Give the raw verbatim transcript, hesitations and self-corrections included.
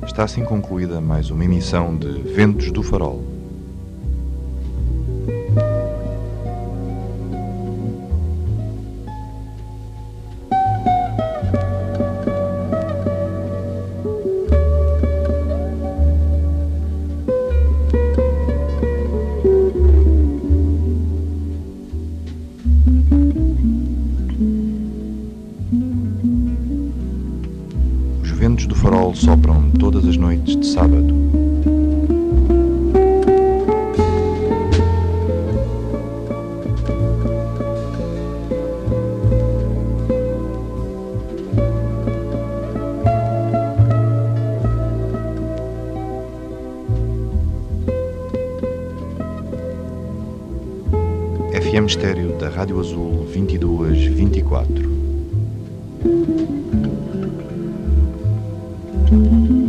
Está assim concluída mais uma emissão de Ventos do Farol. Os ventos do farol sopram todas as noites de sábado. F M Estéreo da Rádio Azul vinte e duas, vinte e quatro.